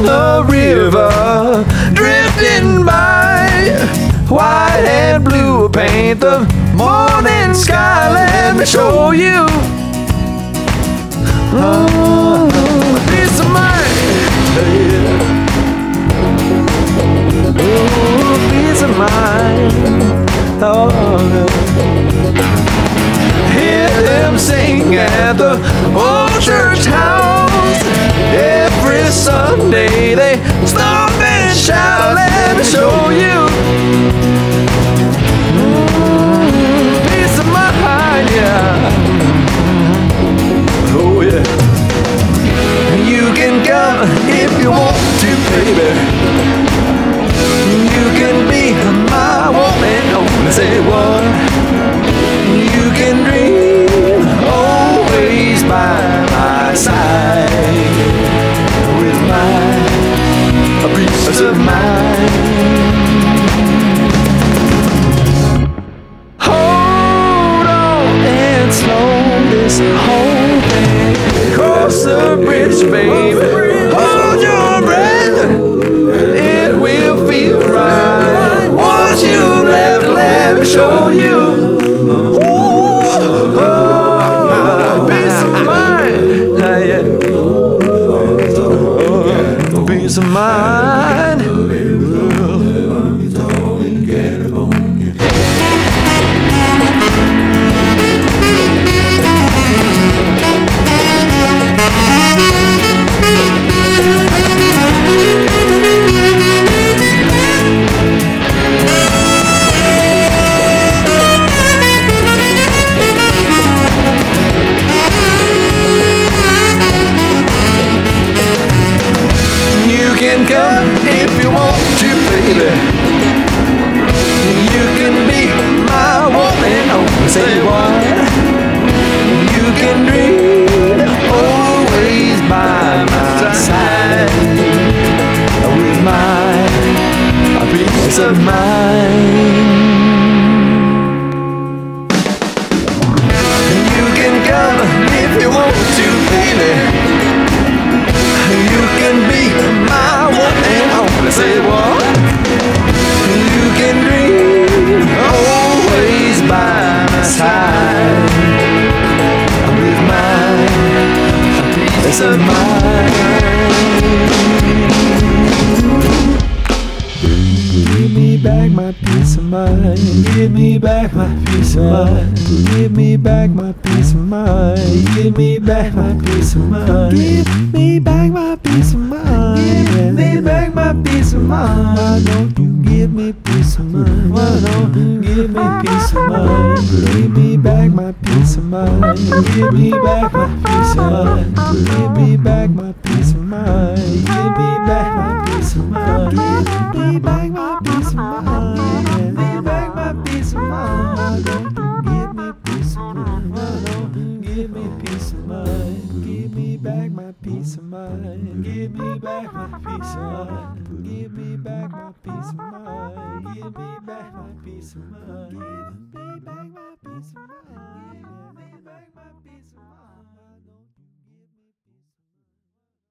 the river, drifting by. White and blue paint the morning sky. Let me show you. Peace of mind. Oh, peace of mind. Oh, hear them sing at the old church house. Every Sunday they stop and shout. Let me show you. Peace of mind, yeah. Oh yeah. You can come if you want to, baby. You can be my woman. Only say what. You can dream always by my side with my peace of mind. Hold on and slow this whole thing. Cross the bridge, baby. Hold your breath. It will feel right. Once you left, let me show you. Peace of mind. Peace of mind. Come if you want to, baby. You can be my woman. Oh, say what? You can dream always by my side with my peace of mind. You can come if you want to, baby. You can be my woman. I wanna say what? You can dream always by my side with my peace of mind. Give me back my peace of mind. Give me back my peace of mind. Give me back my peace of mind. Give me back my peace of mind. Give me back my peace of mind. Give me back my peace of mind. Why don't you give me peace of mind? Why don't you give me peace of mind? Give me back my peace of mind. Give me back my peace of mind. Give me back my peace of mind. Give me back my peace of mind. Give me back my peace of mind. Give me back my peace of mind. Why don't you give me peace of mind? Why don't you give me peace of mind? Give me back my peace of mind. Give me back my peace of mind. Give me back my peace of mind. Give me back my peace of mind. Give me back my peace of mind. Give me back my peace of mind.